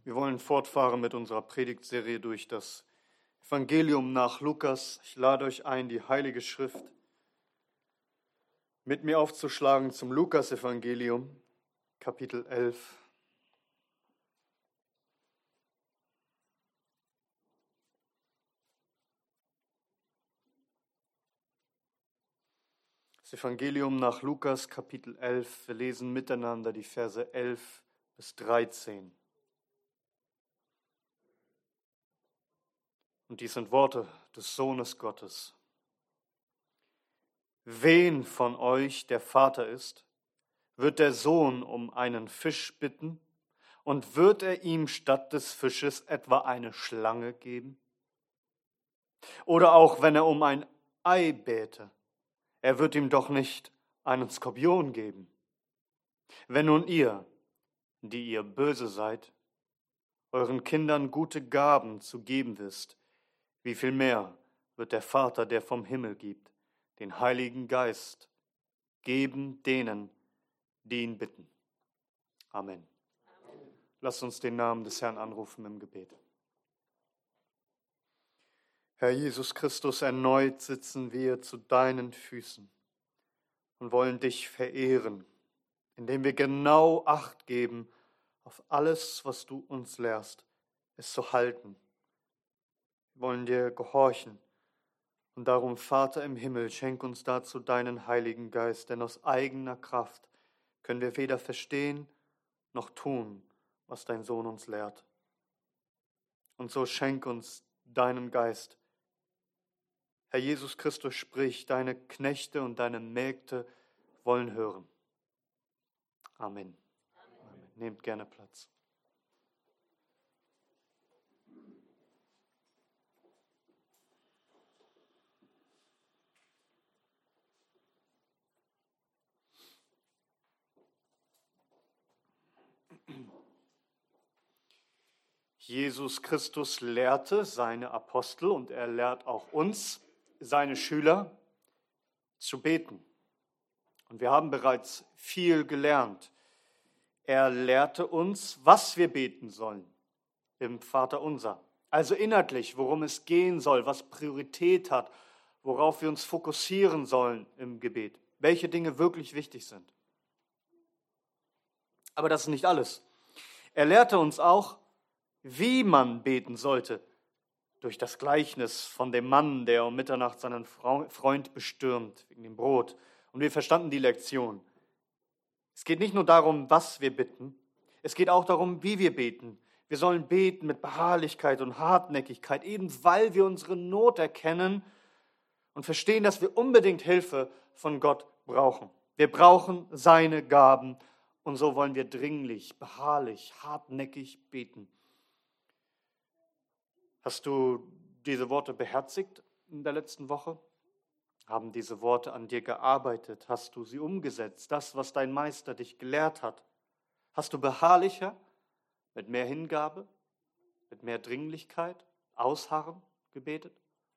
Wir wollen fortfahren mit unserer Predigtserie durch das Evangelium nach Lukas. Ich lade euch ein, die Heilige Schrift mit mir aufzuschlagen zum Lukas-Evangelium, Kapitel 11. Das Evangelium nach Lukas, Kapitel 11. Wir lesen miteinander die Verse 11 bis 13. Und dies sind Worte des Sohnes Gottes. Wen von euch der Vater ist, wird der Sohn um einen Fisch bitten, und wird er ihm statt des Fisches etwa eine Schlange geben? Oder auch wenn er um ein Ei bäte, er wird ihm doch nicht einen Skorpion geben. Wenn nun ihr, die ihr böse seid, euren Kindern gute Gaben zu geben wisst, wie viel mehr wird der Vater, der vom Himmel gibt, den Heiligen Geist geben denen, die ihn bitten. Amen. Lasst uns den Namen des Herrn anrufen im Gebet. Herr Jesus Christus, erneut sitzen wir zu deinen Füßen und wollen dich verehren, indem wir genau Acht geben auf alles, was du uns lehrst, es zu halten. Wir wollen dir gehorchen. Und darum, Vater im Himmel, schenk uns dazu deinen Heiligen Geist, denn aus eigener Kraft können wir weder verstehen noch tun, was dein Sohn uns lehrt. Und so schenk uns deinen Geist. Herr Jesus Christus, sprich, deine Knechte und deine Mägde wollen hören. Amen. Amen. Nehmt gerne Platz. Jesus Christus lehrte seine Apostel und er lehrt auch uns, seine Schüler, zu beten. Und wir haben bereits viel gelernt. Er lehrte uns, was wir beten sollen im Vaterunser. Also inhaltlich, worum es gehen soll, was Priorität hat, worauf wir uns fokussieren sollen im Gebet, welche Dinge wirklich wichtig sind. Aber das ist nicht alles. Er lehrte uns auch, wie man beten sollte, durch das Gleichnis von dem Mann, der um Mitternacht seinen Freund bestürmt wegen dem Brot. Und wir verstanden die Lektion. Es geht nicht nur darum, was wir bitten, es geht auch darum, wie wir beten. Wir sollen beten mit Beharrlichkeit und Hartnäckigkeit, eben weil wir unsere Not erkennen und verstehen, dass wir unbedingt Hilfe von Gott brauchen. Wir brauchen seine Gaben und so wollen wir dringlich, beharrlich, hartnäckig beten. Hast du diese Worte beherzigt in der letzten Woche? Haben diese Worte an dir gearbeitet? Hast du sie umgesetzt? Das, was dein Meister dich gelehrt hat? Hast du beharrlicher, mit mehr Hingabe, mit mehr Dringlichkeit, Ausharren gebetet?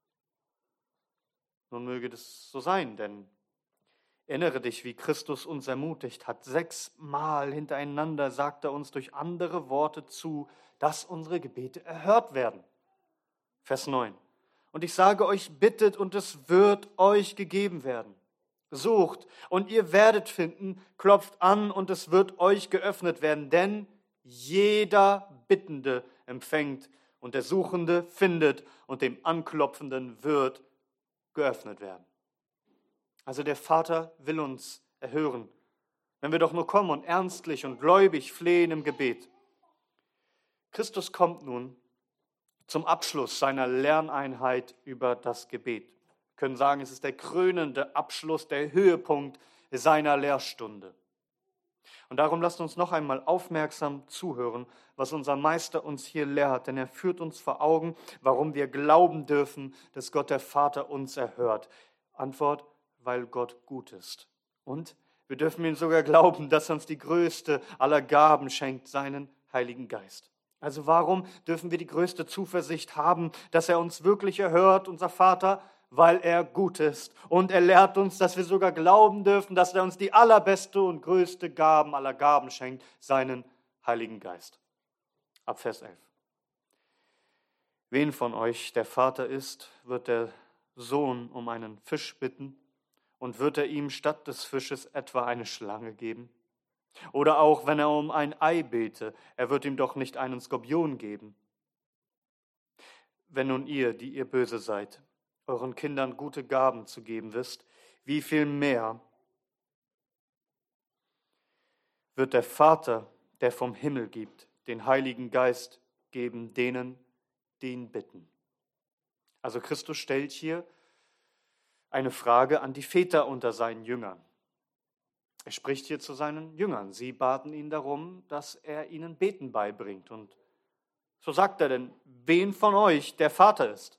Nun möge das so sein, denn erinnere dich, wie Christus uns ermutigt hat. 6 Mal hintereinander sagt er uns durch andere Worte zu, dass unsere Gebete erhört werden. Vers 9. Und ich sage euch, bittet und es wird euch gegeben werden. Sucht und ihr werdet finden, klopft an und es wird euch geöffnet werden. Denn jeder Bittende empfängt und der Suchende findet und dem Anklopfenden wird geöffnet werden. Also der Vater will uns erhören, wenn wir doch nur kommen und ernstlich und gläubig flehen im Gebet. Christus kommt nun zum Abschluss seiner Lerneinheit über das Gebet. Wir können sagen, es ist der krönende Abschluss, der Höhepunkt seiner Lehrstunde. Und darum lasst uns noch einmal aufmerksam zuhören, was unser Meister uns hier lehrt, denn er führt uns vor Augen, warum wir glauben dürfen, dass Gott der Vater uns erhört. Antwort, weil Gott gut ist. Und wir dürfen ihm sogar glauben, dass er uns die größte aller Gaben schenkt, seinen Heiligen Geist. Also warum dürfen wir die größte Zuversicht haben, dass er uns wirklich erhört, unser Vater? Weil er gut ist. Und er lehrt uns, dass wir sogar glauben dürfen, dass er uns die allerbeste und größte Gaben aller Gaben schenkt, seinen Heiligen Geist. ab Vers 11. Wen von euch der Vater ist, wird der Sohn um einen Fisch bitten und wird er ihm statt des Fisches etwa eine Schlange geben? Oder auch, wenn er um ein Ei bete, er wird ihm doch nicht einen Skorpion geben. Wenn nun ihr, die ihr böse seid, euren Kindern gute Gaben zu geben wisst, wie viel mehr wird der Vater, der vom Himmel gibt, den Heiligen Geist geben denen, die ihn bitten. Also Christus stellt hier eine Frage an die Väter unter seinen Jüngern. Er spricht hier zu seinen Jüngern. Sie baten ihn darum, dass er ihnen Beten beibringt. Und so sagt er denn, wen von euch der Vater ist?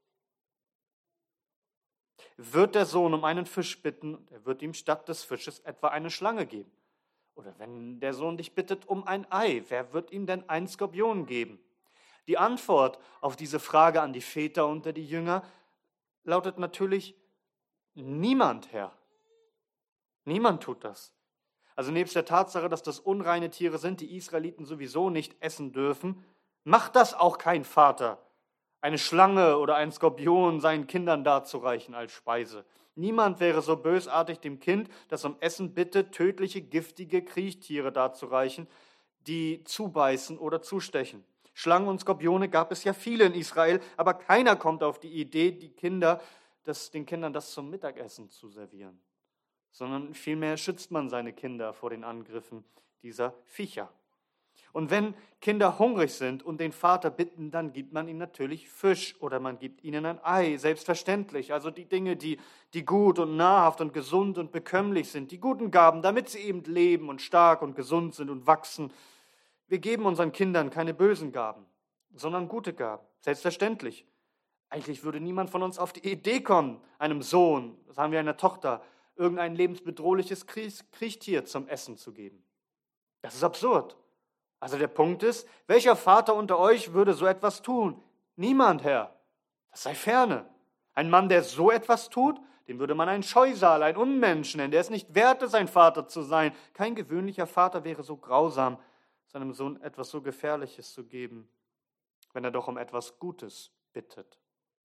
Wird der Sohn um einen Fisch bitten, und er wird ihm statt des Fisches etwa eine Schlange geben? Oder wenn der Sohn dich bittet um ein Ei, wer wird ihm denn einen Skorpion geben? Die Antwort auf diese Frage an die Väter unter die Jünger lautet natürlich, niemand, Herr. Niemand tut das. Also nebst der Tatsache, dass das unreine Tiere sind, die Israeliten sowieso nicht essen dürfen, macht das auch kein Vater, eine Schlange oder ein Skorpion seinen Kindern darzureichen als Speise. Niemand wäre so bösartig, dem Kind, das um Essen bittet, tödliche, giftige Kriechtiere darzureichen, die zubeißen oder zustechen. Schlangen und Skorpione gab es ja viele in Israel, aber keiner kommt auf die Idee, den Kindern das zum Mittagessen zu servieren. Sondern vielmehr schützt man seine Kinder vor den Angriffen dieser Viecher. Und wenn Kinder hungrig sind und den Vater bitten, dann gibt man ihnen natürlich Fisch oder man gibt ihnen ein Ei, selbstverständlich. Also die Dinge, die gut und nahrhaft und gesund und bekömmlich sind, die guten Gaben, damit sie eben leben und stark und gesund sind und wachsen. Wir geben unseren Kindern keine bösen Gaben, sondern gute Gaben, selbstverständlich. Eigentlich würde niemand von uns auf die Idee kommen, einem Sohn, sagen wir einer Tochter, irgendein lebensbedrohliches Kriechtier zum Essen zu geben. Das ist absurd. Also der Punkt ist, welcher Vater unter euch würde so etwas tun? Niemand, Herr. Das sei ferne. Ein Mann, der so etwas tut, den würde man einen Scheusal, einen Unmensch nennen. Der ist nicht wert, es ein Vater zu sein. Kein gewöhnlicher Vater wäre so grausam, seinem Sohn etwas so Gefährliches zu geben, wenn er doch um etwas Gutes bittet.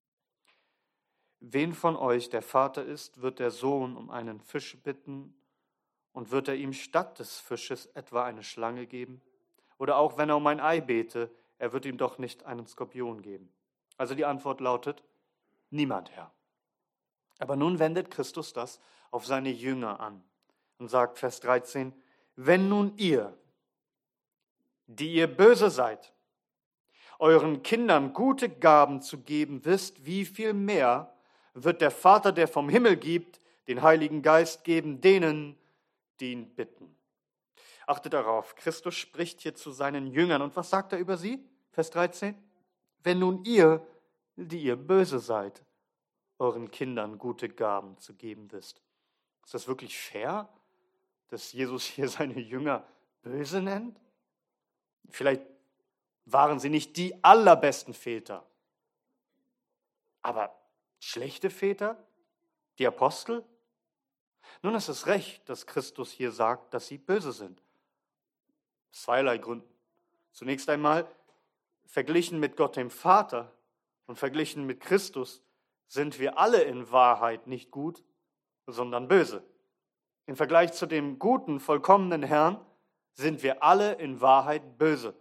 Wen von euch der Vater ist, wird der Sohn um einen Fisch bitten und wird er ihm statt des Fisches etwa eine Schlange geben? Oder auch wenn er um ein Ei bete, er wird ihm doch nicht einen Skorpion geben. Also die Antwort lautet, niemand, Herr. Aber nun wendet Christus das auf seine Jünger an und sagt, Vers 13, wenn nun ihr, die ihr böse seid, euren Kindern gute Gaben zu geben wisst, wie viel mehr wird der Vater, der vom Himmel gibt, den Heiligen Geist geben denen, die ihn bitten. Achtet darauf, Christus spricht hier zu seinen Jüngern. Und was sagt er über sie? Vers 13. Wenn nun ihr, die ihr böse seid, euren Kindern gute Gaben zu geben wisst. Ist das wirklich fair, dass Jesus hier seine Jünger böse nennt? Vielleicht waren sie nicht die allerbesten Väter, aber schlechte Väter? Die Apostel? Nun ist es recht, dass Christus hier sagt, dass sie böse sind. Aus zweierlei Gründen. Zunächst einmal, verglichen mit Gott dem Vater und verglichen mit Christus, sind wir alle in Wahrheit nicht gut, sondern böse. Im Vergleich zu dem guten, vollkommenen Herrn sind wir alle in Wahrheit böse.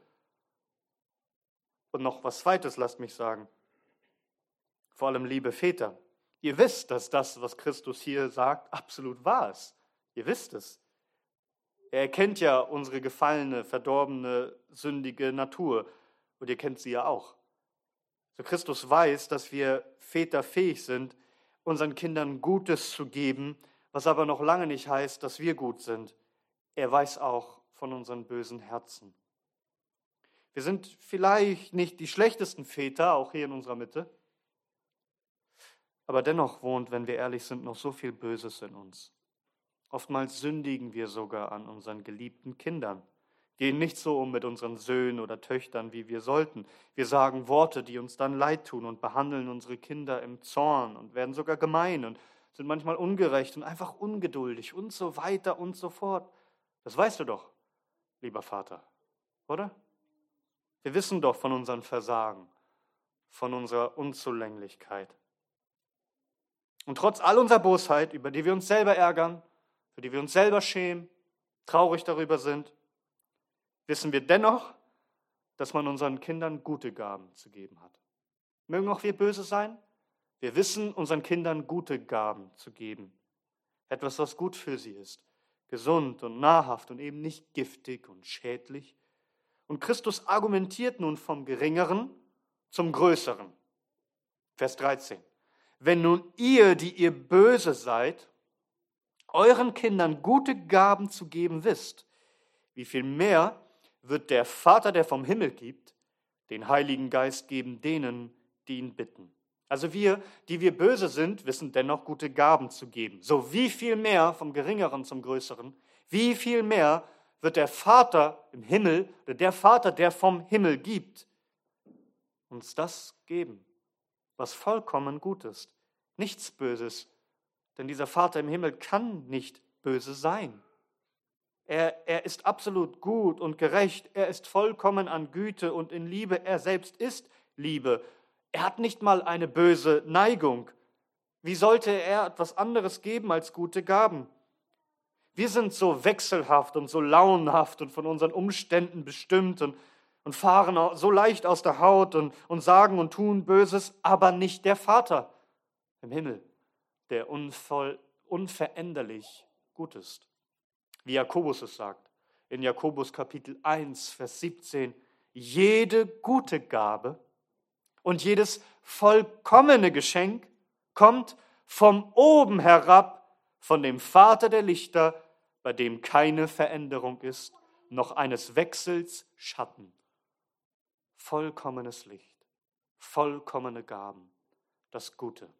Und noch was Zweites, lasst mich sagen. Vor allem, liebe Väter, ihr wisst, dass das, was Christus hier sagt, absolut wahr ist. Ihr wisst es. Er erkennt ja unsere gefallene, verdorbene, sündige Natur. Und ihr kennt sie ja auch. So Christus weiß, dass wir Väter fähig sind, unseren Kindern Gutes zu geben, was aber noch lange nicht heißt, dass wir gut sind. Er weiß auch von unseren bösen Herzen. Wir sind vielleicht nicht die schlechtesten Väter, auch hier in unserer Mitte. Aber dennoch wohnt, wenn wir ehrlich sind, noch so viel Böses in uns. Oftmals sündigen wir sogar an unseren geliebten Kindern, gehen nicht so um mit unseren Söhnen oder Töchtern, wie wir sollten. Wir sagen Worte, die uns dann leid tun und behandeln unsere Kinder im Zorn und werden sogar gemein und sind manchmal ungerecht und einfach ungeduldig und so weiter und so fort. Das weißt du doch, lieber Vater, oder? Wir wissen doch von unseren Versagen, von unserer Unzulänglichkeit. Und trotz all unserer Bosheit, über die wir uns selber ärgern, für die wir uns selber schämen, traurig darüber sind, wissen wir dennoch, dass man unseren Kindern gute Gaben zu geben hat. Mögen auch wir böse sein, wir wissen, unseren Kindern gute Gaben zu geben. Etwas, was gut für sie ist, gesund und nahrhaft und eben nicht giftig und schädlich. Und Christus argumentiert nun vom Geringeren zum Größeren. Vers 13. Wenn nun ihr, die ihr böse seid, euren Kindern gute Gaben zu geben wisst, wie viel mehr wird der Vater, der vom Himmel gibt, den Heiligen Geist geben denen, die ihn bitten. Also wir, die wir böse sind, wissen dennoch gute Gaben zu geben. So wie viel mehr, vom Geringeren zum Größeren, wie viel mehr wird der Vater im Himmel, oder der Vater, der vom Himmel gibt, uns das geben, was vollkommen gut ist. Nichts Böses, denn dieser Vater im Himmel kann nicht böse sein. Er ist absolut gut und gerecht, er ist vollkommen an Güte und in Liebe, er selbst ist Liebe. Er hat nicht mal eine böse Neigung. Wie sollte er etwas anderes geben als gute Gaben? Wir sind so wechselhaft und so launenhaft und von unseren Umständen bestimmt und fahren so leicht aus der Haut und sagen und tun Böses, aber nicht der Vater im Himmel, der unveränderlich gut ist. Wie Jakobus es sagt, in Jakobus Kapitel 1, Vers 17, jede gute Gabe und jedes vollkommene Geschenk kommt von oben herab, von dem Vater der Lichter, bei dem keine Veränderung ist, noch eines Wechsels Schatten. Vollkommenes Licht, vollkommene Gaben, das Gute.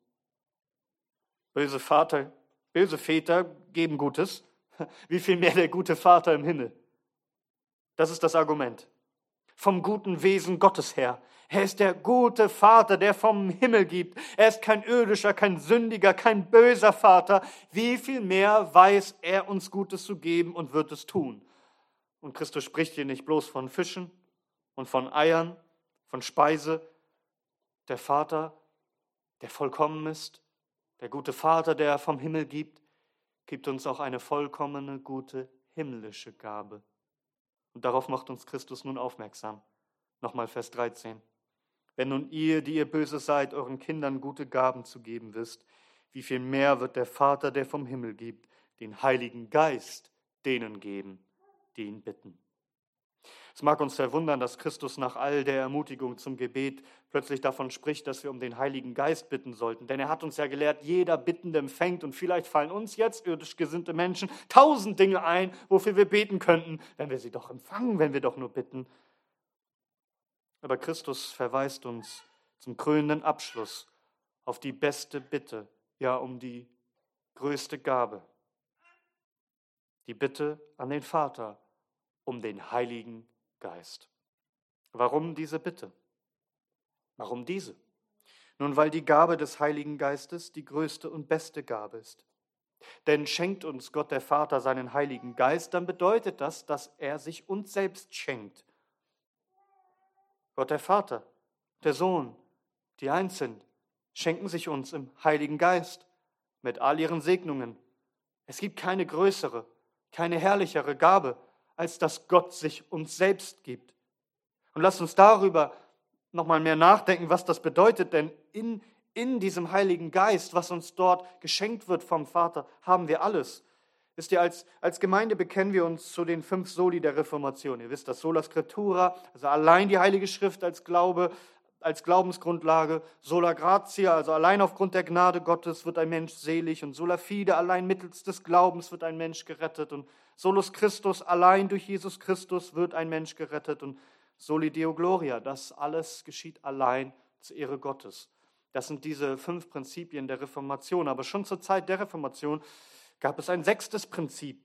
Böse Väter geben Gutes, wie viel mehr der gute Vater im Himmel. Das ist das Argument. Vom guten Wesen Gottes her. Er ist der gute Vater, der vom Himmel gibt. Er ist kein irdischer, kein sündiger, kein böser Vater. Wie viel mehr weiß er uns Gutes zu geben und wird es tun? Und Christus spricht hier nicht bloß von Fischen und von Eiern, von Speise. Der Vater, der vollkommen ist, der gute Vater, der vom Himmel gibt uns auch eine vollkommene, gute himmlische Gabe. Und darauf macht uns Christus nun aufmerksam. Nochmal Vers 13. Wenn nun ihr, die ihr böse seid, euren Kindern gute Gaben zu geben wisst, wie viel mehr wird der Vater, der vom Himmel gibt, den Heiligen Geist denen geben, die ihn bitten. Es mag uns verwundern, dass Christus nach all der Ermutigung zum Gebet plötzlich davon spricht, dass wir um den Heiligen Geist bitten sollten. Denn er hat uns ja gelehrt, jeder Bittende empfängt. Und vielleicht fallen uns jetzt, irdisch gesinnte Menschen, 1000 Dinge ein, wofür wir beten könnten, wenn wir sie doch empfangen, wenn wir doch nur bitten. Aber Christus verweist uns zum krönenden Abschluss auf die beste Bitte, ja um die größte Gabe. Die Bitte an den Vater um den Heiligen Geist. Warum diese Bitte? Warum diese? Nun, weil die Gabe des Heiligen Geistes die größte und beste Gabe ist. Denn schenkt uns Gott der Vater seinen Heiligen Geist, dann bedeutet das, dass er sich uns selbst schenkt. Gott der Vater, der Sohn, die eins sind, schenken sich uns im Heiligen Geist mit all ihren Segnungen. Es gibt keine größere, keine herrlichere Gabe, als dass Gott sich uns selbst gibt. Und lasst uns darüber nochmal mehr nachdenken, was das bedeutet, denn in diesem Heiligen Geist, was uns dort geschenkt wird vom Vater, haben wir alles. Wisst ihr, als Gemeinde bekennen wir uns zu den 5 Soli der Reformation. Ihr wisst das, Sola Scriptura, also allein die Heilige Schrift als Glaube, als Glaubensgrundlage, Sola Gratia, also allein aufgrund der Gnade Gottes wird ein Mensch selig und Sola Fide, allein mittels des Glaubens wird ein Mensch gerettet und Solus Christus, allein durch Jesus Christus wird ein Mensch gerettet und Soli Deo Gloria, das alles geschieht allein zur Ehre Gottes. Das sind diese 5 Prinzipien der Reformation, aber schon zur Zeit der Reformation gab es ein 6. Prinzip,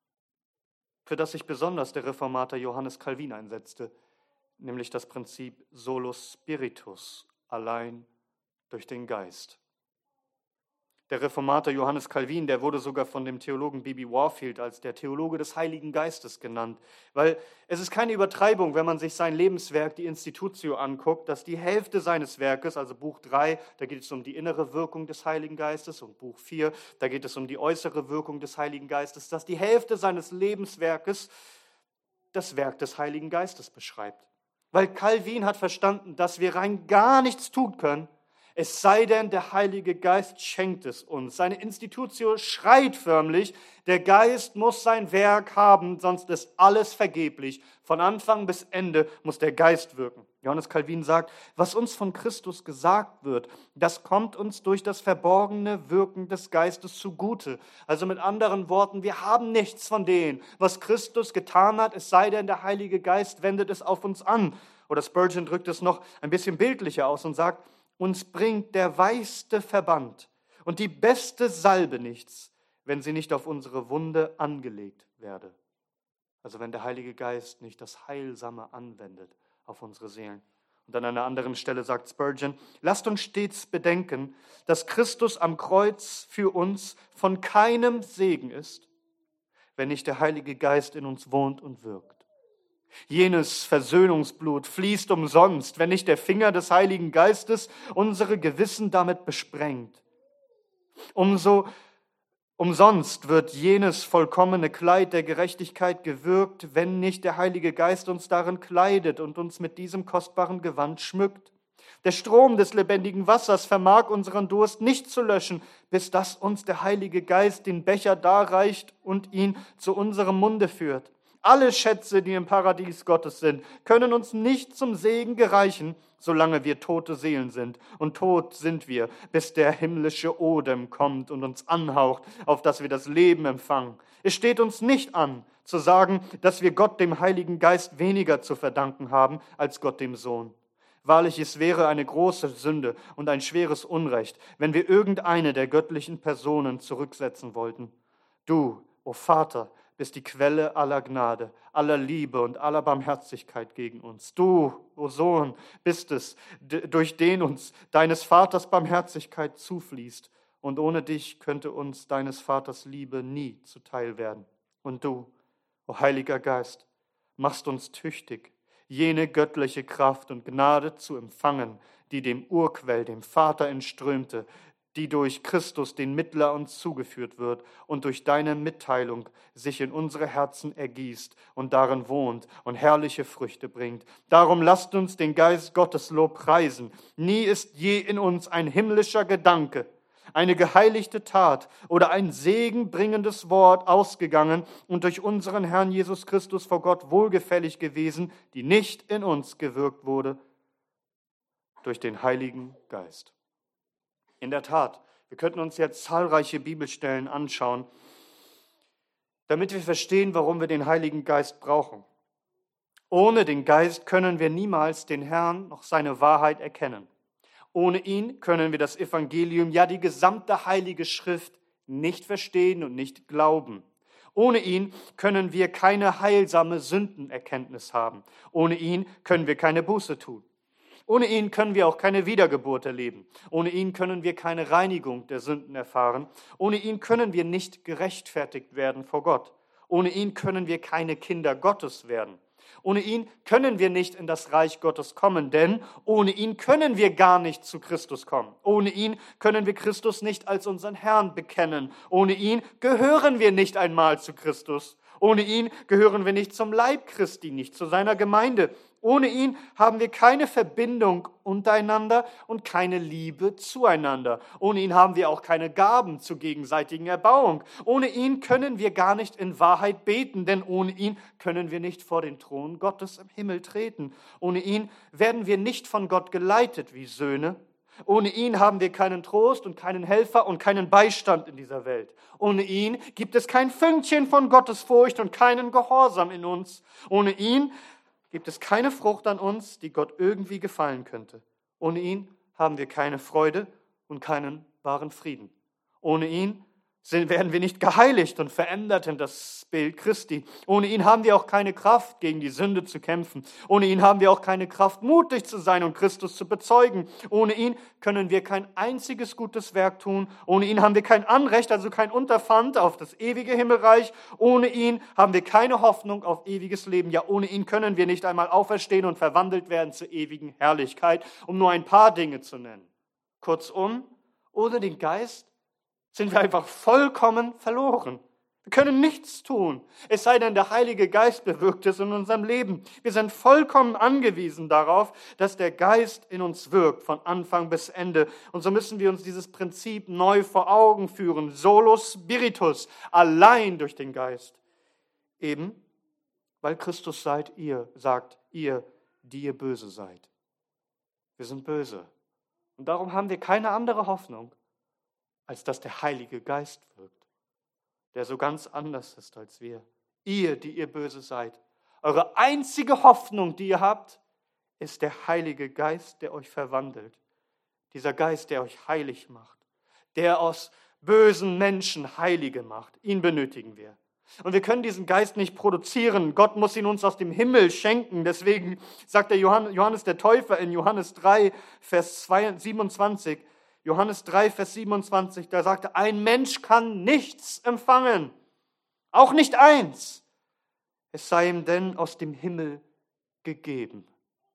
für das sich besonders der Reformator Johannes Calvin einsetzte, nämlich das Prinzip Solus Spiritus, allein durch den Geist. Der Reformator Johannes Calvin, der wurde sogar von dem Theologen B.B. Warfield als der Theologe des Heiligen Geistes genannt. Weil es ist keine Übertreibung, wenn man sich sein Lebenswerk, die Institutio, anguckt, dass die Hälfte seines Werkes, also Buch 3, da geht es um die innere Wirkung des Heiligen Geistes, und Buch 4, da geht es um die äußere Wirkung des Heiligen Geistes, dass die Hälfte seines Lebenswerkes das Werk des Heiligen Geistes beschreibt. Weil Calvin hat verstanden, dass wir rein gar nichts tun können, es sei denn, der Heilige Geist schenkt es uns. Seine Institutio schreit förmlich, der Geist muss sein Werk haben, sonst ist alles vergeblich. Von Anfang bis Ende muss der Geist wirken. Johannes Calvin sagt, was uns von Christus gesagt wird, das kommt uns durch das verborgene Wirken des Geistes zugute. Also mit anderen Worten, wir haben nichts von dem, was Christus getan hat, es sei denn, der Heilige Geist wendet es auf uns an. Oder Spurgeon drückt es noch ein bisschen bildlicher aus und sagt, uns bringt der weichste Verband und die beste Salbe nichts, wenn sie nicht auf unsere Wunde angelegt werde. Also wenn der Heilige Geist nicht das Heilsame anwendet auf unsere Seelen. Und an einer anderen Stelle sagt Spurgeon, lasst uns stets bedenken, dass Christus am Kreuz für uns von keinem Segen ist, wenn nicht der Heilige Geist in uns wohnt und wirkt. Jenes Versöhnungsblut fließt umsonst, wenn nicht der Finger des Heiligen Geistes unsere Gewissen damit besprengt. Umsonst wird jenes vollkommene Kleid der Gerechtigkeit gewirkt, wenn nicht der Heilige Geist uns darin kleidet und uns mit diesem kostbaren Gewand schmückt. Der Strom des lebendigen Wassers vermag unseren Durst nicht zu löschen, bis dass uns der Heilige Geist den Becher darreicht und ihn zu unserem Munde führt. Alle Schätze, die im Paradies Gottes sind, können uns nicht zum Segen gereichen, solange wir tote Seelen sind. Und tot sind wir, bis der himmlische Odem kommt und uns anhaucht, auf dass wir das Leben empfangen. Es steht uns nicht an, zu sagen, dass wir Gott, dem Heiligen Geist, weniger zu verdanken haben als Gott, dem Sohn. Wahrlich, es wäre eine große Sünde und ein schweres Unrecht, wenn wir irgendeine der göttlichen Personen zurücksetzen wollten. Du, o Vater, bist die Quelle aller Gnade, aller Liebe und aller Barmherzigkeit gegen uns. Du, o Sohn, bist es, durch den uns deines Vaters Barmherzigkeit zufließt. Und ohne dich könnte uns deines Vaters Liebe nie zuteil werden. Und du, o Heiliger Geist, machst uns tüchtig, jene göttliche Kraft und Gnade zu empfangen, die dem Urquell, dem Vater entströmte, die durch Christus, den Mittler, uns zugeführt wird und durch deine Mitteilung sich in unsere Herzen ergießt und darin wohnt und herrliche Früchte bringt. Darum lasst uns den Geist Gottes Lob preisen. Nie ist je in uns ein himmlischer Gedanke, eine geheiligte Tat oder ein segenbringendes Wort ausgegangen und durch unseren Herrn Jesus Christus vor Gott wohlgefällig gewesen, die nicht in uns gewirkt wurde durch den Heiligen Geist. In der Tat, wir könnten uns jetzt zahlreiche Bibelstellen anschauen, damit wir verstehen, warum wir den Heiligen Geist brauchen. Ohne den Geist können wir niemals den Herrn noch seine Wahrheit erkennen. Ohne ihn können wir das Evangelium, ja die gesamte Heilige Schrift, nicht verstehen und nicht glauben. Ohne ihn können wir keine heilsame Sündenerkenntnis haben. Ohne ihn können wir keine Buße tun. Ohne ihn können wir auch keine Wiedergeburt erleben. Ohne ihn können wir keine Reinigung der Sünden erfahren. Ohne ihn können wir nicht gerechtfertigt werden vor Gott. Ohne ihn können wir keine Kinder Gottes werden. Ohne ihn können wir nicht in das Reich Gottes kommen, denn ohne ihn können wir gar nicht zu Christus kommen. Ohne ihn können wir Christus nicht als unseren Herrn bekennen. Ohne ihn gehören wir nicht einmal zu Christus. Ohne ihn gehören wir nicht zum Leib Christi, nicht zu seiner Gemeinde. Ohne ihn haben wir keine Verbindung untereinander und keine Liebe zueinander. Ohne ihn haben wir auch keine Gaben zur gegenseitigen Erbauung. Ohne ihn können wir gar nicht in Wahrheit beten, denn ohne ihn können wir nicht vor den Thron Gottes im Himmel treten. Ohne ihn werden wir nicht von Gott geleitet wie Söhne. Ohne ihn haben wir keinen Trost und keinen Helfer und keinen Beistand in dieser Welt. Ohne ihn gibt es kein Fünkchen von Gottesfurcht und keinen Gehorsam in uns. Ohne ihn gibt es keine Frucht an uns, die Gott irgendwie gefallen könnte. Ohne ihn haben wir keine Freude und keinen wahren Frieden. Ohne ihn werden wir nicht geheiligt und verändert in das Bild Christi. Ohne ihn haben wir auch keine Kraft, gegen die Sünde zu kämpfen. Ohne ihn haben wir auch keine Kraft, mutig zu sein und Christus zu bezeugen. Ohne ihn können wir kein einziges gutes Werk tun. Ohne ihn haben wir kein Anrecht, also kein Unterpfand auf das ewige Himmelreich. Ohne ihn haben wir keine Hoffnung auf ewiges Leben. Ja, ohne ihn können wir nicht einmal auferstehen und verwandelt werden zur ewigen Herrlichkeit, um nur ein paar Dinge zu nennen. Kurzum, ohne den Geist sind wir einfach vollkommen verloren. Wir können nichts tun, es sei denn, der Heilige Geist bewirkt es in unserem Leben. Wir sind vollkommen angewiesen darauf, dass der Geist in uns wirkt, von Anfang bis Ende. Und so müssen wir uns dieses Prinzip neu vor Augen führen. Solus spiritus, allein durch den Geist. Eben, weil Christus sagt, ihr, die ihr böse seid. Wir sind böse. Und darum haben wir keine andere Hoffnung, als dass der Heilige Geist wirkt, der so ganz anders ist als wir. Ihr, die ihr böse seid. Eure einzige Hoffnung, die ihr habt, ist der Heilige Geist, der euch verwandelt. Dieser Geist, der euch heilig macht, der aus bösen Menschen Heilige macht. Ihn benötigen wir. Und wir können diesen Geist nicht produzieren. Gott muss ihn uns aus dem Himmel schenken. Deswegen sagt der Johannes der Täufer in Johannes 3, Vers 27, Johannes 3, Vers 27, da sagte, ein Mensch kann nichts empfangen, auch nicht eins, es sei ihm denn aus dem Himmel gegeben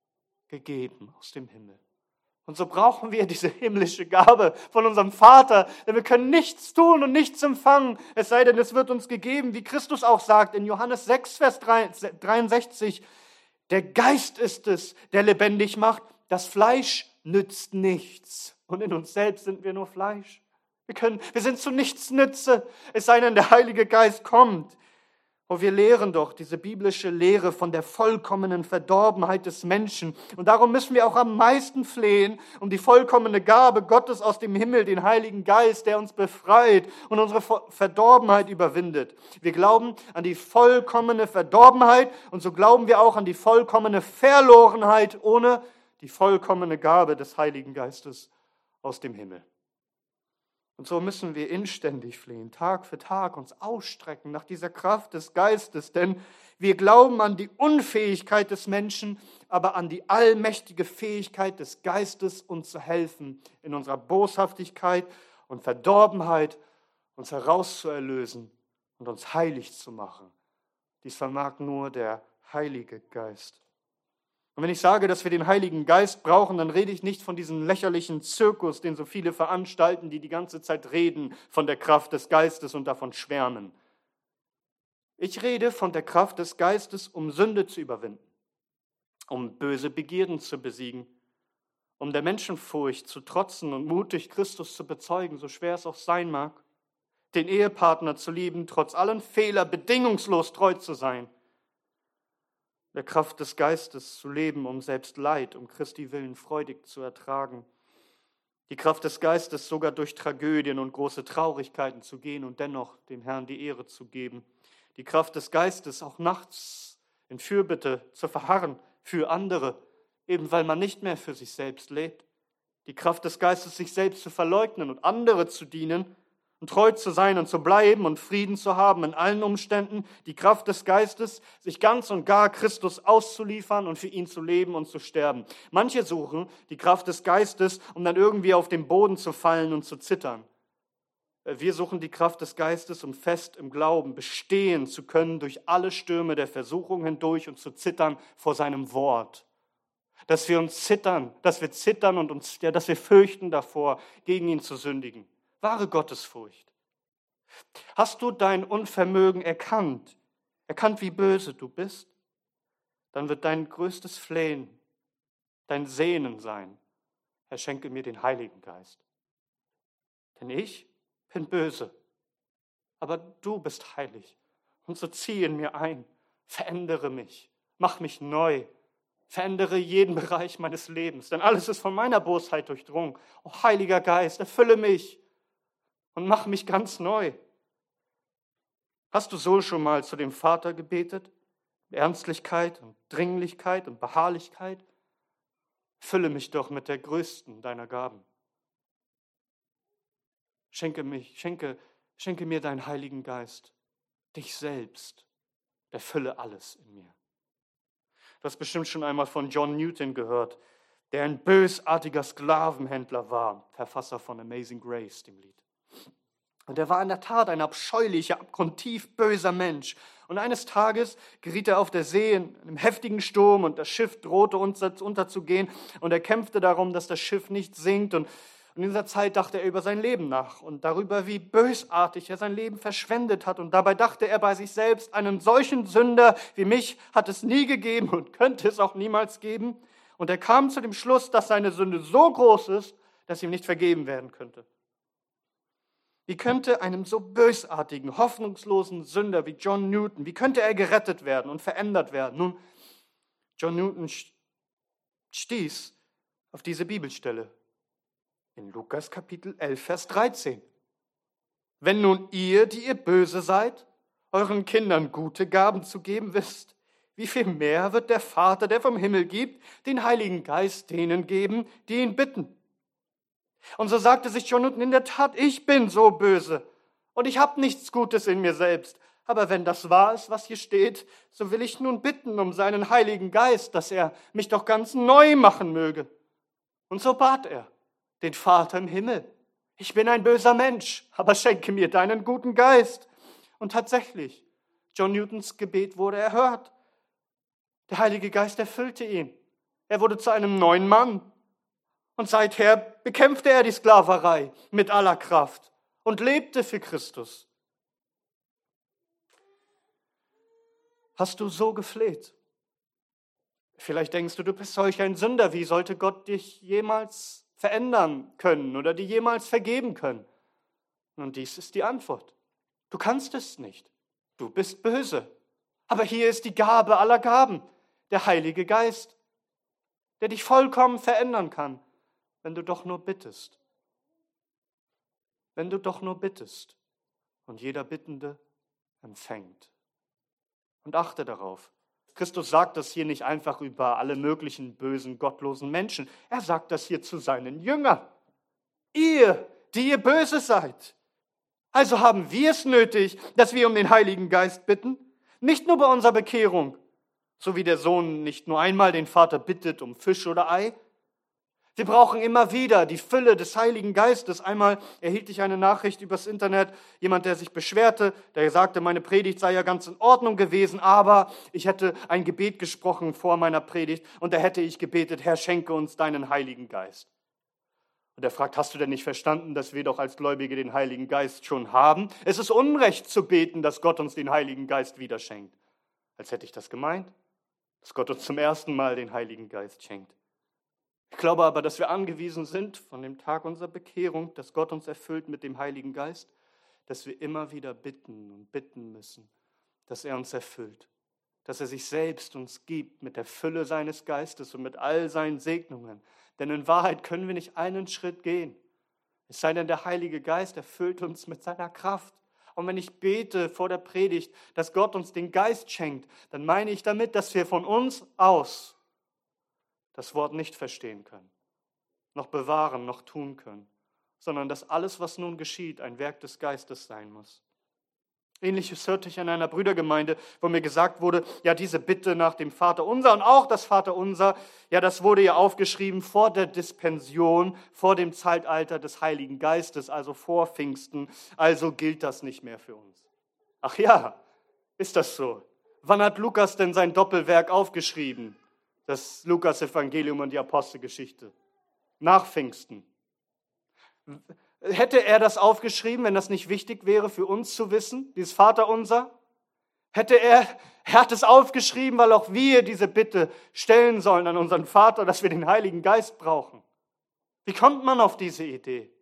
aus dem Himmel. Und so brauchen wir diese himmlische Gabe von unserem Vater, denn wir können nichts tun und nichts empfangen, es sei denn, es wird uns gegeben, wie Christus auch sagt in Johannes 6, Vers 63, der Geist ist es, der lebendig macht, das Fleisch nützt nichts. Und in uns selbst sind wir nur Fleisch. Wir sind zu nichts Nütze, es sei denn, der Heilige Geist kommt. Und wir lehren doch diese biblische Lehre von der vollkommenen Verdorbenheit des Menschen. Und darum müssen wir auch am meisten flehen um die vollkommene Gabe Gottes aus dem Himmel, den Heiligen Geist, der uns befreit und unsere Verdorbenheit überwindet. Wir glauben an die vollkommene Verdorbenheit und so glauben wir auch an die vollkommene Verlorenheit ohne die vollkommene Gabe des Heiligen Geistes aus dem Himmel. Und so müssen wir inständig flehen, Tag für Tag uns ausstrecken nach dieser Kraft des Geistes, denn wir glauben an die Unfähigkeit des Menschen, aber an die allmächtige Fähigkeit des Geistes, uns zu helfen, in unserer Boshaftigkeit und Verdorbenheit uns herauszuerlösen und uns heilig zu machen. Dies vermag nur der Heilige Geist. Und wenn ich sage, dass wir den Heiligen Geist brauchen, dann rede ich nicht von diesem lächerlichen Zirkus, den so viele veranstalten, die ganze Zeit reden von der Kraft des Geistes und davon schwärmen. Ich rede von der Kraft des Geistes, um Sünde zu überwinden, um böse Begierden zu besiegen, um der Menschenfurcht zu trotzen und mutig Christus zu bezeugen, so schwer es auch sein mag, den Ehepartner zu lieben, trotz allen Fehler bedingungslos treu zu sein, der Kraft des Geistes zu leben, um selbst Leid, um Christi willen freudig zu ertragen. Die Kraft des Geistes, sogar durch Tragödien und große Traurigkeiten zu gehen und dennoch dem Herrn die Ehre zu geben. Die Kraft des Geistes, auch nachts in Fürbitte zu verharren für andere, eben weil man nicht mehr für sich selbst lebt. Die Kraft des Geistes, sich selbst zu verleugnen und andere zu dienen und treu zu sein und zu bleiben und Frieden zu haben in allen Umständen. Die Kraft des Geistes, sich ganz und gar Christus auszuliefern und für ihn zu leben und zu sterben. Manche suchen die Kraft des Geistes, um dann irgendwie auf den Boden zu fallen und zu zittern. Wir suchen die Kraft des Geistes, um fest im Glauben bestehen zu können durch alle Stürme der Versuchung hindurch und zu zittern vor seinem Wort. Dass wir zittern und dass wir fürchten davor, gegen ihn zu sündigen. Wahre Gottesfurcht. Hast du dein Unvermögen erkannt, wie böse du bist? Dann wird dein größtes Flehen, dein Sehnen sein, Herr, schenke mir den Heiligen Geist. Denn ich bin böse, aber du bist heilig. Und so zieh in mir ein, verändere mich, mach mich neu, verändere jeden Bereich meines Lebens, denn alles ist von meiner Bosheit durchdrungen. O Heiliger Geist, erfülle mich und mach mich ganz neu. Hast du so schon mal zu dem Vater gebetet? Ernstlichkeit und Dringlichkeit und Beharrlichkeit? Fülle mich doch mit der größten deiner Gaben. Schenke Schenke mir deinen Heiligen Geist, dich selbst, erfülle alles in mir. Du hast bestimmt schon einmal von John Newton gehört, der ein bösartiger Sklavenhändler war, Verfasser von Amazing Grace, dem Lied. Und er war in der Tat ein abscheulicher, abgrundtief böser Mensch. Und eines Tages geriet er auf der See in einem heftigen Sturm und das Schiff drohte unterzugehen. Und er kämpfte darum, dass das Schiff nicht sinkt. Und in dieser Zeit dachte er über sein Leben nach und darüber, wie bösartig er sein Leben verschwendet hat. Und dabei dachte er bei sich selbst, einen solchen Sünder wie mich hat es nie gegeben und könnte es auch niemals geben. Und er kam zu dem Schluss, dass seine Sünde so groß ist, dass ihm nicht vergeben werden könnte. Wie könnte einem so bösartigen, hoffnungslosen Sünder wie John Newton, wie könnte er gerettet werden und verändert werden? Nun, John Newton stieß auf diese Bibelstelle in Lukas Kapitel 11, Vers 13. Wenn nun ihr, die ihr böse seid, euren Kindern gute Gaben zu geben wisst, wie viel mehr wird der Vater, der vom Himmel gibt, den Heiligen Geist denen geben, die ihn bitten? Und so sagte sich John Newton, in der Tat, ich bin so böse und ich habe nichts Gutes in mir selbst. Aber wenn das wahr ist, was hier steht, so will ich nun bitten um seinen Heiligen Geist, dass er mich doch ganz neu machen möge. Und so bat er den Vater im Himmel. Ich bin ein böser Mensch, aber schenke mir deinen guten Geist. Und tatsächlich, John Newtons Gebet wurde erhört. Der Heilige Geist erfüllte ihn. Er wurde zu einem neuen Mann. Und seither bekämpfte er die Sklaverei mit aller Kraft und lebte für Christus. Hast du so gefleht? Vielleicht denkst du, du bist solch ein Sünder. Wie sollte Gott dich jemals verändern können oder dir jemals vergeben können? Und dies ist die Antwort. Du kannst es nicht. Du bist böse. Aber hier ist die Gabe aller Gaben, der Heilige Geist, der dich vollkommen verändern kann. Wenn du doch nur bittest. Wenn du doch nur bittest. Und jeder Bittende empfängt. Und achte darauf. Christus sagt das hier nicht einfach über alle möglichen bösen, gottlosen Menschen. Er sagt das hier zu seinen Jüngern. Ihr, die ihr böse seid. Also haben wir es nötig, dass wir um den Heiligen Geist bitten. Nicht nur bei unserer Bekehrung. So wie der Sohn nicht nur einmal den Vater bittet um Fisch oder Ei. Wir brauchen immer wieder die Fülle des Heiligen Geistes. Einmal erhielt ich eine Nachricht übers Internet, jemand, der sich beschwerte, der sagte, meine Predigt sei ja ganz in Ordnung gewesen, aber ich hätte ein Gebet gesprochen vor meiner Predigt und da hätte ich gebetet, Herr, schenke uns deinen Heiligen Geist. Und er fragt, hast du denn nicht verstanden, dass wir doch als Gläubige den Heiligen Geist schon haben? Es ist Unrecht zu beten, dass Gott uns den Heiligen Geist wieder schenkt. Als hätte ich das gemeint, dass Gott uns zum ersten Mal den Heiligen Geist schenkt. Ich glaube aber, dass wir angewiesen sind von dem Tag unserer Bekehrung, dass Gott uns erfüllt mit dem Heiligen Geist, dass wir immer wieder bitten und bitten müssen, dass er uns erfüllt, dass er sich selbst uns gibt mit der Fülle seines Geistes und mit all seinen Segnungen. Denn in Wahrheit können wir nicht einen Schritt gehen, es sei denn, der Heilige Geist erfüllt uns mit seiner Kraft. Und wenn ich bete vor der Predigt, dass Gott uns den Geist schenkt, dann meine ich damit, dass wir von uns aus das Wort nicht verstehen können, noch bewahren, noch tun können, sondern dass alles, was nun geschieht, ein Werk des Geistes sein muss. Ähnliches hörte ich in einer Brüdergemeinde, wo mir gesagt wurde, ja, diese Bitte nach dem Vaterunser und auch das Vaterunser, ja, das wurde ja aufgeschrieben vor der Dispension, vor dem Zeitalter des Heiligen Geistes, also vor Pfingsten, also gilt das nicht mehr für uns. Ach ja, ist das so? Wann hat Lukas denn sein Doppelwerk aufgeschrieben? Das Lukas-Evangelium und die Apostelgeschichte. Nach Pfingsten. Hätte er das aufgeschrieben, wenn das nicht wichtig wäre für uns zu wissen, dieses Vaterunser? Er hat es aufgeschrieben, weil auch wir diese Bitte stellen sollen an unseren Vater, dass wir den Heiligen Geist brauchen. Wie kommt man auf diese Idee?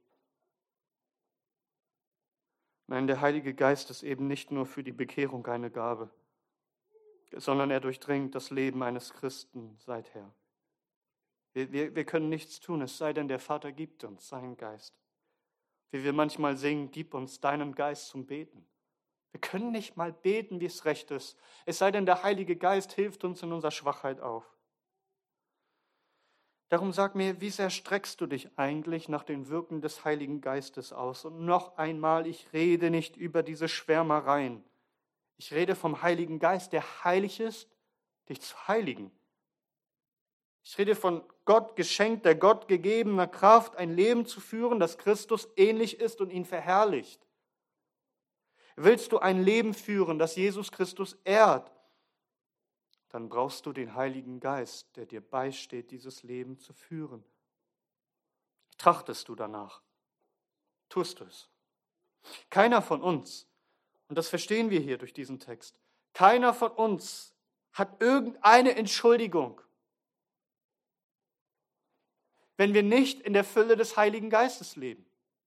Nein, der Heilige Geist ist eben nicht nur für die Bekehrung eine Gabe, sondern er durchdringt das Leben eines Christen seither. Wir können nichts tun, es sei denn, der Vater gibt uns seinen Geist. Wie wir manchmal singen, gib uns deinen Geist zum Beten. Wir können nicht mal beten, wie es recht ist, es sei denn, der Heilige Geist hilft uns in unserer Schwachheit auf. Darum sag mir, wie sehr streckst du dich eigentlich nach den Wirken des Heiligen Geistes aus? Und noch einmal, ich rede nicht über diese Schwärmereien. Ich rede vom Heiligen Geist, der heilig ist, dich zu heiligen. Ich rede von Gott geschenkter, Gott gegebener Kraft, ein Leben zu führen, das Christus ähnlich ist und ihn verherrlicht. Willst du ein Leben führen, das Jesus Christus ehrt, dann brauchst du den Heiligen Geist, der dir beisteht, dieses Leben zu führen. Trachtest du danach? Tust du es? Keiner von uns, und das verstehen wir hier durch diesen Text, keiner von uns hat irgendeine Entschuldigung, wenn wir nicht in der Fülle des Heiligen Geistes leben.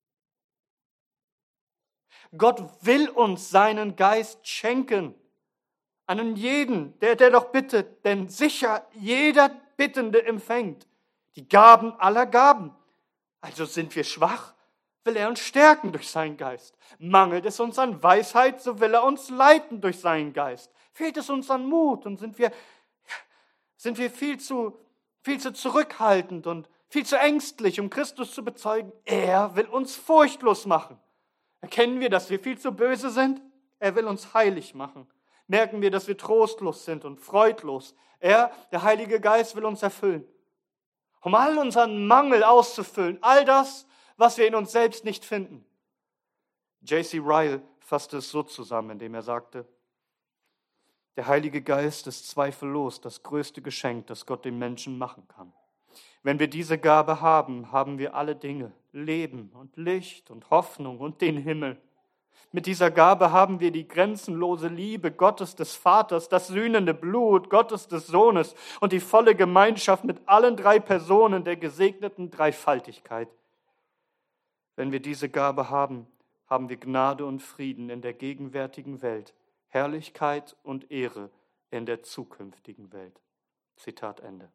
Gott will uns seinen Geist schenken. An jeden, der doch bittet, denn sicher jeder Bittende empfängt die Gaben aller Gaben. Also sind wir schwach, will er uns stärken durch seinen Geist. Mangelt es uns an Weisheit, so will er uns leiten durch seinen Geist. Fehlt es uns an Mut und sind wir viel zu zurückhaltend und viel zu ängstlich, um Christus zu bezeugen. Er will uns furchtlos machen. Erkennen wir, dass wir viel zu böse sind? Er will uns heilig machen. Merken wir, dass wir trostlos sind und freudlos? Er, der Heilige Geist, will uns erfüllen. Um all unseren Mangel auszufüllen, all das, was wir in uns selbst nicht finden. J.C. Ryle fasste es so zusammen, indem er sagte, der Heilige Geist ist zweifellos das größte Geschenk, das Gott dem Menschen machen kann. Wenn wir diese Gabe haben, haben wir alle Dinge, Leben und Licht und Hoffnung und den Himmel. Mit dieser Gabe haben wir die grenzenlose Liebe Gottes des Vaters, das sühnende Blut Gottes des Sohnes und die volle Gemeinschaft mit allen drei Personen der gesegneten Dreifaltigkeit. Wenn wir diese Gabe haben, haben wir Gnade und Frieden in der gegenwärtigen Welt, Herrlichkeit und Ehre in der zukünftigen Welt. Zitat Ende.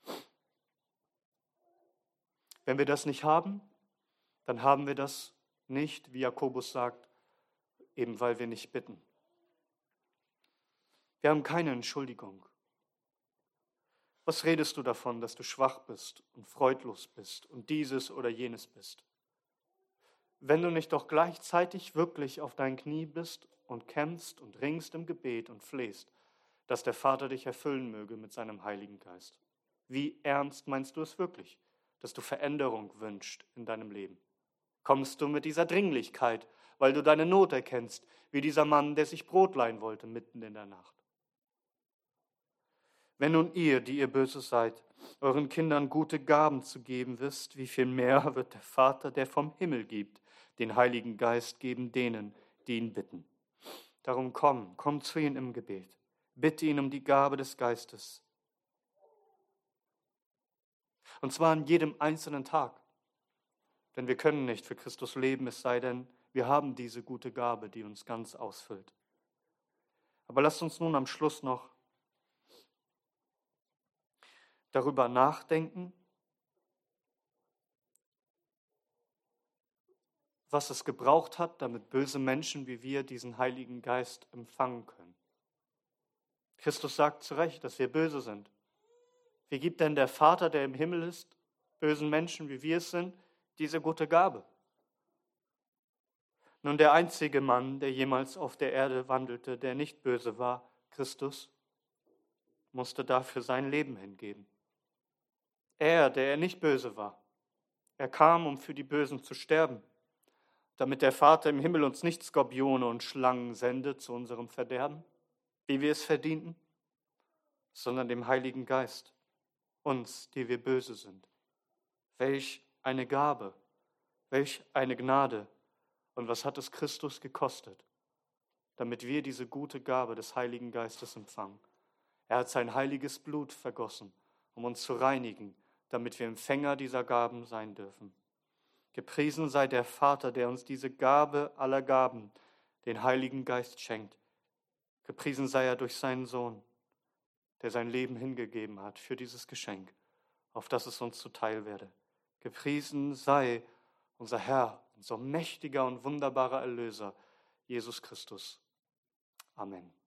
Wenn wir das nicht haben, dann haben wir das nicht, wie Jakobus sagt, eben weil wir nicht bitten. Wir haben keine Entschuldigung. Was redest du davon, dass du schwach bist und freudlos bist und dieses oder jenes bist? Wenn du nicht doch gleichzeitig wirklich auf deinen Knie bist und kämpfst und ringst im Gebet und flehst, dass der Vater dich erfüllen möge mit seinem Heiligen Geist. Wie ernst meinst du es wirklich, dass du Veränderung wünschst in deinem Leben? Kommst du mit dieser Dringlichkeit, weil du deine Not erkennst, wie dieser Mann, der sich Brot leihen wollte mitten in der Nacht? Wenn nun ihr, die ihr böse seid, euren Kindern gute Gaben zu geben wisst, wie viel mehr wird der Vater, der vom Himmel gibt, den Heiligen Geist geben denen, die ihn bitten. Darum komm zu ihm im Gebet, bitte ihn um die Gabe des Geistes. Und zwar an jedem einzelnen Tag. Denn wir können nicht für Christus leben, es sei denn, wir haben diese gute Gabe, die uns ganz ausfüllt. Aber lasst uns nun am Schluss noch darüber nachdenken, was es gebraucht hat, damit böse Menschen wie wir diesen Heiligen Geist empfangen können. Christus sagt zu Recht, dass wir böse sind. Wie gibt denn der Vater, der im Himmel ist, bösen Menschen, wie wir es sind, diese gute Gabe? Nun, der einzige Mann, der jemals auf der Erde wandelte, der nicht böse war, Christus, musste dafür sein Leben hingeben. Er, der nicht böse war, er kam, um für die Bösen zu sterben, damit der Vater im Himmel uns nicht Skorpione und Schlangen sendet zu unserem Verderben, wie wir es verdienten, sondern dem Heiligen Geist, uns, die wir böse sind. Welch eine Gabe, welch eine Gnade. Und was hat es Christus gekostet, damit wir diese gute Gabe des Heiligen Geistes empfangen? Er hat sein heiliges Blut vergossen, um uns zu reinigen, damit wir Empfänger dieser Gaben sein dürfen. Gepriesen sei der Vater, der uns diese Gabe aller Gaben, den Heiligen Geist schenkt. Gepriesen sei er durch seinen Sohn, der sein Leben hingegeben hat für dieses Geschenk, auf das es uns zuteil werde. Gepriesen sei unser Herr, unser mächtiger und wunderbarer Erlöser, Jesus Christus. Amen.